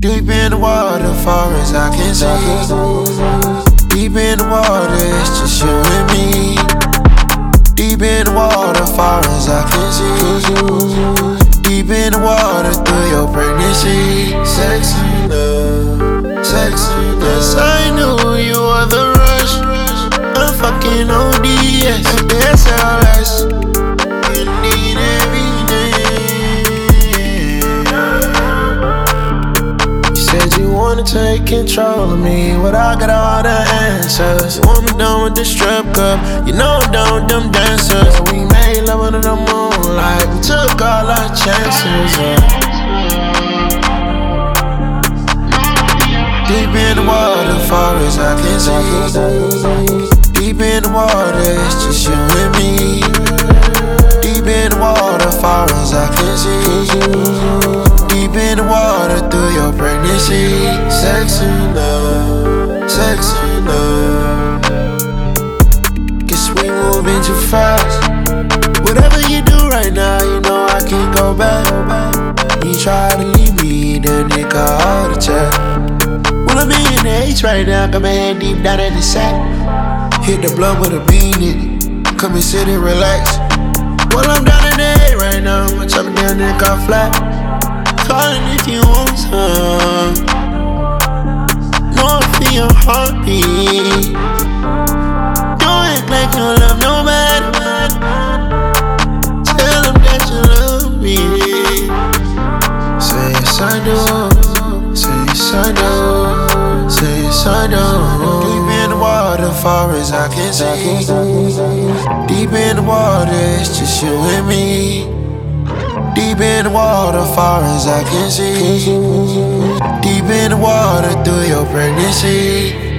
Deep in the water, far as I can see. Deep in the water, it's just you and me. Deep in the water, far as I can see. Deep in the water, through your pregnancy. Sexy love, sexy love. Yes, I knew you were the rush. I'm fucking ODS, SLS. You need everything. You said you wanna take control of me, but I got all the answers. You want me done with the strip club, you know I'm done with them dancers. We made love under the moonlight, we took all our chances. Deep in the water, far as I can see. Deep in the water, it's just you and me. Deep in the water, far as I can see. Deep in the water, through your pregnancy. Sexy love, sexy love. Guess we moving too fast. Whatever you do right now, you know I can't go back. You try to leave me, then they call heart attack. Well, I'm in the H right now, got my hand deep down in the sack. Hit the blunt with a bean in it, come and sit and relax. Well, I'm down in the A right now, I'm chopping down that car flat. Calling if you want some. No, I feel your heartbeat. Don't act like you love nobody. Tell them that you love me. Say yes I do, say yes I do, say yes I do. Deep in the water, far as I can see. Deep in the water, it's just you and me. Deep in the water, far as I can see. Deep in the water, through your pregnancy.